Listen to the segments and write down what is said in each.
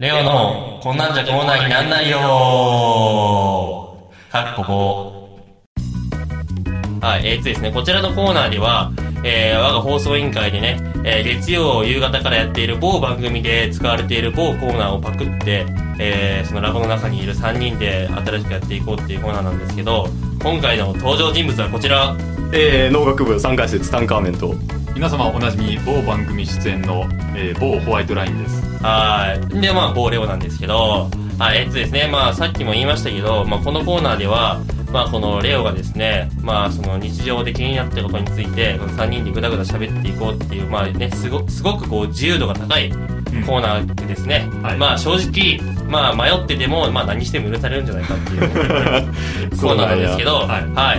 レオの、こんなんじゃコーナーになんないよー。かっこぼ。はい、ですね、こちらのコーナーでは、我が放送委員会でね、月曜夕方からやっている某番組で使われている某コーナーをパクって、そのラボの中にいる3人で新しくやっていこうっていうコーナーなんですけど、今回の登場人物はこちら。 農学部3回生ツタンカーメンと皆様おなじみ某番組出演の、某ホワイトラインです。 はい。で、まあ、某レオなんですけど、ですね、まあ、さっきも言いましたけど、まあ、このコーナーでは、まあ、このレオがですね、まあ、その日常で気になっていることについて、この3人でぐだぐだ喋っていこうっていう、まあね、すごくこう、自由度が高いコーナーですね。 はい、 まあ、正直、まあ、迷ってても、まあ、何しても許されるんじゃないかっていうコーナーなんですけど、はい。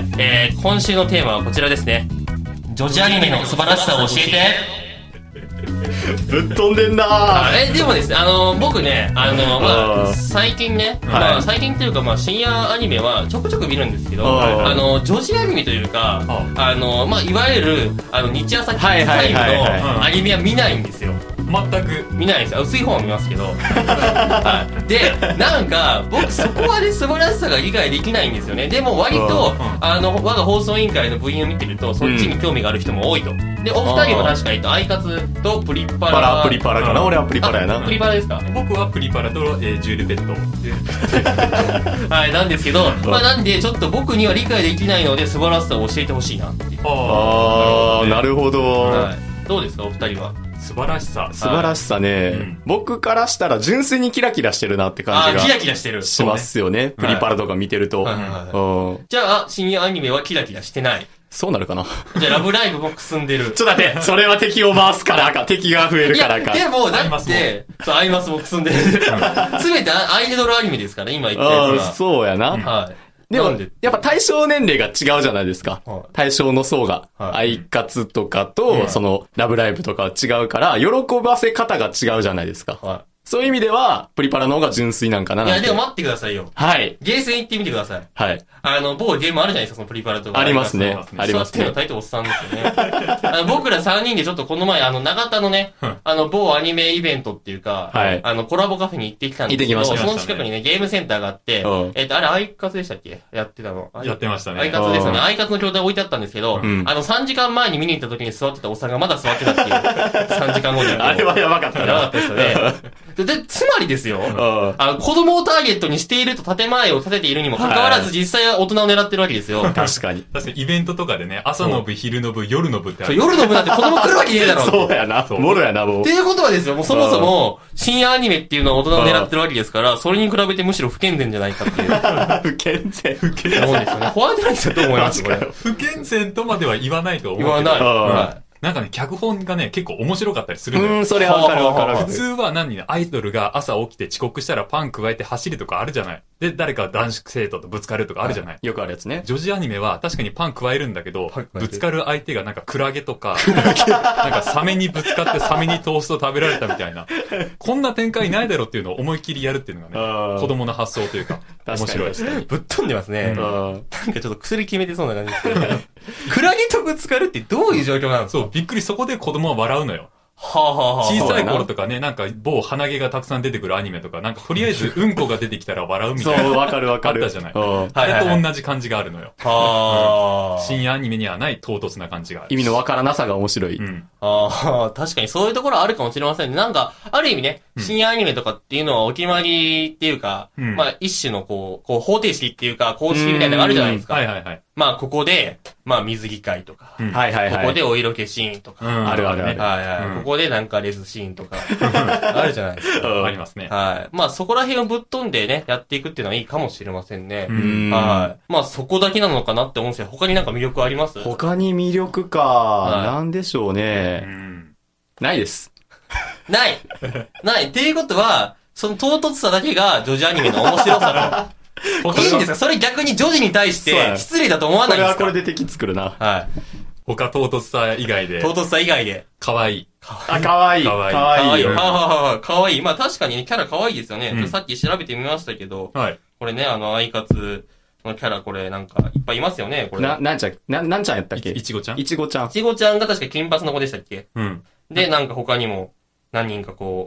今週のテーマはこちらですね。女児アニメの素晴らしさを教えて。 ぶっ飛んでんなー。でもですね、僕ね、まあ、最近ね、まあ、最近っていうか、まあ、深夜アニメはちょくちょく見るんですけど、女児アニメというか、まあ、いわゆる、日朝キッズタイムのアニメは見ないんですよ。 全く見ないですよ。薄い方は見ますけど。で、なんか、僕そこまで素晴らしさが理解できないんですよね。でも割と、我が放送委員会の部員を見てると、そっちに興味がある人も多いと。で、お二人は確かに、アイカツとプリパラ。 プリパラかな。俺はプリパラやな。 プリパラですか？ 僕はプリパラと、ジュールペット。 はい、なんですけど、まあなんで、ちょっと僕には理解できないので、素晴らしさを教えてほしいなっていう。 なるほど。 どうですか、お二人は。 素晴らしさ。 素晴らしさね、僕からしたら純粋にキラキラしてるなって感じが。 キラキラしてる。 しますよね。プリパラとか見てると。 じゃあ、深夜アニメはキラキラしてない。 そうなるかな。 じゃあ、ラブライブもくすんでる。 ちょっと待って、それは敵を回すからか。敵が増えるからか。 でも、だって、アイマスもくすんでる。すべてアイドルアニメですからね、今言ったやつは。 そうやな。 はい。 でも、やっぱ対象年齢が違うじゃないですか。対象の層が。アイカツとかと、その、ラブライブとかは違うから、喜ばせ方が違うじゃないですか。そういう意味では、プリパラの方が純粋なんかな。 いや、でも待ってくださいよ。 はい。 ゲーセン行ってみてください。 はい。 某ゲームあるじゃないですか、そのプリパラとか。 ありますね。ありますね。 タイトルおっさんですよね。僕ら3人でちょっとこの前、長田のね、某アニメイベントっていうか、コラボカフェに行ってきたんですけど、その近くにね、ゲームセンターがあって、あれ、アイカツでしたっけ？やってたの。 やってましたね。 アイカツですよね。アイカツの筐体置いてあったんですけど、3時間前に見に行った時に座ってたおっさんがまだ座ってたっていう。3時間後に。 あれはやばかったな。 やばかったですよね。で、つまりですよ、子供をターゲットにしていると建前を立てているにもかかわらず、実際は大人を狙ってるわけですよ。 確かに。 確かにイベントとかでね、朝の部、昼の部、夜の部ってある。 夜の部なんて子供来るわけねえだろ。 そうやな。もろやな、もう。 っていうことはですよ、もうそもそも、深夜アニメっていうのは大人を狙ってるわけですから、それに比べてむしろ不健全じゃないかっていう。 不健全。 思うんですよね。ホワイトラインさんどう思いますか？ 不健全とまでは言わないと思う。 言わない。 なんかね、脚本がね、結構面白かったりするのよ。 それはわかるわかる。 普通はアイドルが朝起きて遅刻したらパン加えて走るとかあるじゃない。で、誰か男子生徒とぶつかるとかあるじゃない。 よくあるやつね。 女児アニメは確かにパン加えるんだけど、ぶつかる相手がなんかクラゲとか、なんかサメにぶつかってサメにトースト食べられたみたいな。こんな展開ないだろっていうのを思いっきりやるっていうのがね、子供の発想というか、面白い。 ぶっ飛んでますね。なんかちょっと薬決めてそうな感じですけど。クラゲとぶつかるってどういう状況なんですか？ そう、びっくり、そこで子供は笑うのよ。 小小さい頃とかね、なんか某鼻毛がたくさん出てくるアニメとか、なんかとりあえずうんこが出てきたら笑うみたいな。 そう、わかるわかる。 あったじゃない。あれと同じ感じがあるのよ。深夜アニメにはない唐突な感じがある。 意味のわからなさが面白い。 確かにそういうところあるかもしれませんね。なんか、ある意味ね、深夜アニメとかっていうのはお決まりっていうか、まあ一種のこう方程式っていうか、公式みたいなのがあるじゃないですか。まあここで、まあ水着会とか、ここでお色気シーンとか、 あるあるある。ここでなんかレズシーンとか、あるじゃないですか。 ありますね。 はい。まあそこら辺をぶっ飛んでね、やっていくっていうのはいいかもしれませんね。はい。まあそこだけなのかなって思うんですよ。他になんか魅力あります？ 他に魅力か、なんでしょうね。ないです。 ない。っていうことは、その唐突さだけが女児アニメの面白さと。いいんですか？それ逆に女児に対して失礼だと思わないんですか？ これはこれで敵作るな。 はい。 他唐突さ以外で。 唐突さ以外で。 可愛い。 可愛い。可愛い。 可愛い。まあ確かにね、キャラ可愛いですよね。さっき調べてみましたけど、これね、アイカツのキャラこれなんかいっぱいいますよね、これ。 なんちゃんやったっけ？ いちごちゃん。 いちごちゃん。 いちごちゃんが確か金髪の子でしたっけ？で、なんか他にも何人かこう、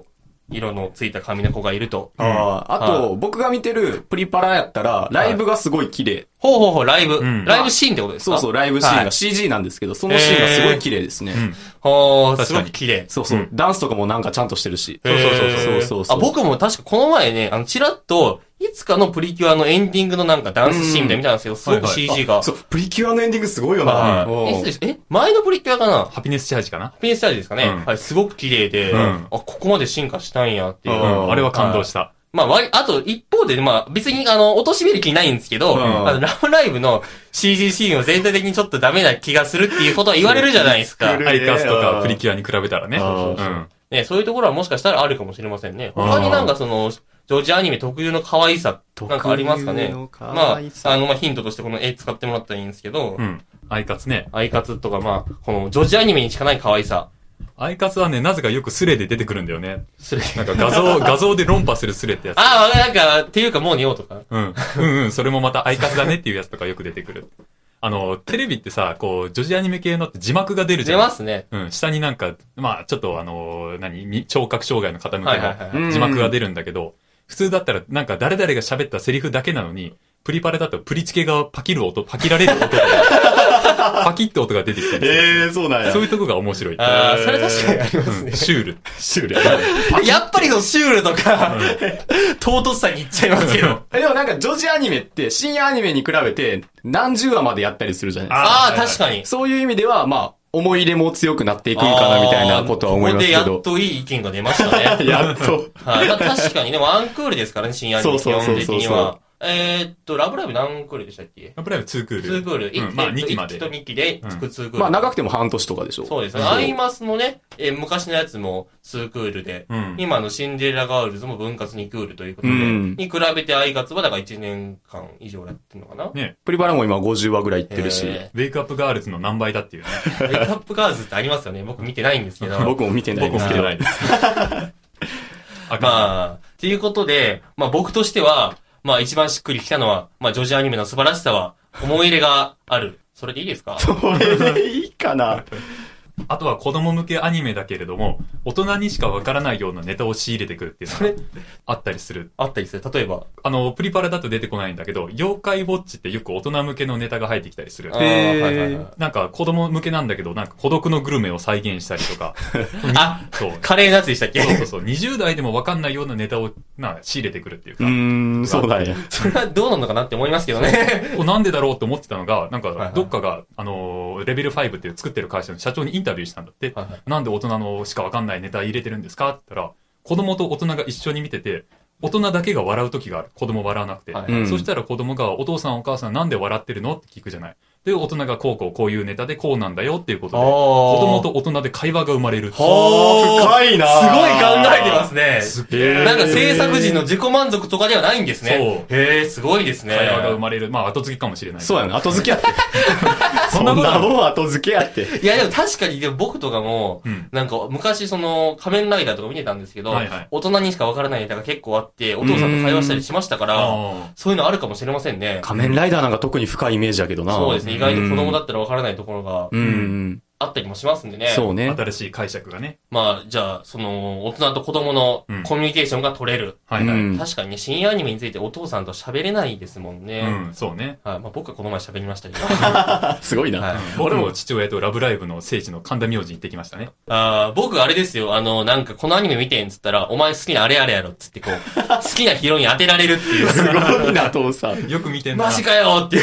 色のついた髪の子がいると。 あと、僕が見てるプリパラやったら、ライブがすごい綺麗。 ほう、ライブシーンってことですか？ そう、ライブシーンが CG なんですけど、そのシーンがすごい綺麗ですね。 すごく綺麗。 そう、ダンスとかもなんかちゃんとしてるし。 そう。僕も確かこの前ね、チラッと、いつかのプリキュアのエンディングのなんかダンスシーンで見たんですけど、すごく CG が。 そう、プリキュアのエンディングすごいよな。 前のプリキュアかな？ ハピネスチャージかな？ ハピネスチャージですかね。はい、すごく綺麗で、ここまで進化したんやっていう。 あれは感動した。 あと、一方で、別に、貶としめる気ないんですけど、ラブライブの CG シーンを全体的にちょっとダメな気がするっていうことは言われるじゃないですか。 アイカスとかプリキュアに比べたらね。 ね、そういうところはもしかしたらあるかもしれませんね。他になんかジョージアニメ特有の可愛さ、なんかありますかね。ヒントとしてこの絵使ってもらったらいいんですけど、 アイカツね。 アイカツとか、このジョージアニメにしかない可愛さ。 アイカツはね、なぜかよくスレで出てくるんだよね。スレなんか画像で論破するスレってやつ。 なんか、っていうかもう寝ようとか。 それもまたアイカツだねっていうやつとかよく出てくる。テレビってさ、ジョジアニメ系のって字幕が出るじゃん。 出ますね。 下になんか、ちょっと聴覚障害の方向けの字幕が出るんだけど、普通だったらなんか誰々が喋ったセリフだけなのに、プリパレだとプリチケがパキられる音パキッと音が出てきたりそうなんや。 そういうとこが面白い。 それ確かにありますね。 シュール。 やっぱりシュールとか、唐突さにいっちゃいますけど。 でもなんか、ジョジアニメって、深夜アニメに比べて、何十話までやったりするじゃないですか。 確かに。 そういう意味では、思い入れも強くなっていくんかな、みたいなことは思いますけど。 ここでやっといい意見が出ましたね。 やっと。 確かに、でもアンクールですからね、深夜アニメ基本的には。ラブライブ何クールでしたっけ？ ラブライブ2クール。 2クール。 2期まで。 1期と2期で2クール。 長くても半年とかでしょ。 そうですね。アイマスのね、昔のやつも2クールで、今のシンデレラガールズも分割2クールということで、に比べてアイカツはだから1年間以上やってるのかな？ ね。プリバラも今50話ぐらいいってるし。 ウェイクアップガールズの何倍だっていうね。 ウェイクアップガールズってありますよね。僕見てないんですけど。 僕も見てないですけど。 僕も見てないです。 っていうことで、僕としては、一番しっくりきたのは、ジョジアニメの素晴らしさは、思い入れがある。それでいいですか？ それでいいかな。 あとは子供向けアニメだけれども、大人にしかわからないようなネタを仕入れてくるっていうのがあったりする。 例えば。 プリパラだと出てこないんだけど、妖怪ウォッチってよく大人向けのネタが入ってきたりする。なんか子供向けなんだけど、なんか孤独のグルメを再現したりとか。 そう。カレーのやつでしたっけ？ そう。20代でもわかんないようなネタを仕入れてくるっていうか。 そうだね。 それはどうなのかなって思いますけどね。 なんでだろうって思ってたのが、なんかどっかが、レベル5っていう作ってる会社の社長にインタビューしたんだって、なんで大人のしかわかんないネタ入れてるんですかって言ったら、子供と大人が一緒に見てて、大人だけが笑う時がある。子供笑わなくて。そしたら子供がお父さんお母さんなんで笑ってるのって聞くじゃない。で、大人がこういうネタでこうなんだよっていうことで、子供と大人で会話が生まれる。 深いな。 すごい考えてますね。なんか制作時の自己満足とかではないんですね。すごいですね。 会話が生まれる。後付けかもしれない。 そうやな、後付けやって。そんなもん後付けやって。 いやでも確かに、僕とかも、なんか昔仮面ライダーとか見てたんですけど、大人にしかわからないネタが結構あって、お父さんと会話したりしましたから、そういうのあるかもしれませんね。 仮面ライダーなんか特に深いイメージだけどな。 そうですね。意外と子供だったらわからないところが、あったりもしますんでね。 そうね。 新しい解釈がね。 じゃあ、大人と子供のコミュニケーションが取れる。確かにね、深夜アニメについてお父さんと喋れないですもんね。 そうね。 僕はこの前喋りましたけど。 すごいな。 僕も父親とラブライブの聖地の神田明神行ってきましたね。 僕あれですよ、なんかこのアニメ見てんつったら、お前好きなあれあれやろっつって好きなヒロイン当てられるっていう。 すごいな、父さん。 よく見てんな。 マジかよっていう。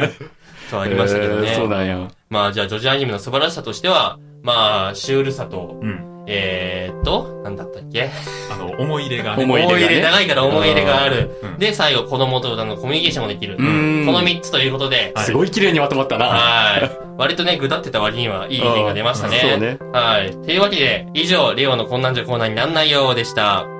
とありましたけどね。 そうなんや。 じゃあ、ジョジアニメの素晴らしさとしては、シュールさと、なんだったっけ？ 思い入れがね。 思い入れ、長いから思い入れがある。で、最後、子供とコミュニケーションもできる。この3つということで。 すごい綺麗にまとまったな。 割とね、ぐだってた割にはいい意見が出ましたね。そうね。というわけで、以上、レオのこんなんじゃコーナーになんないようでした。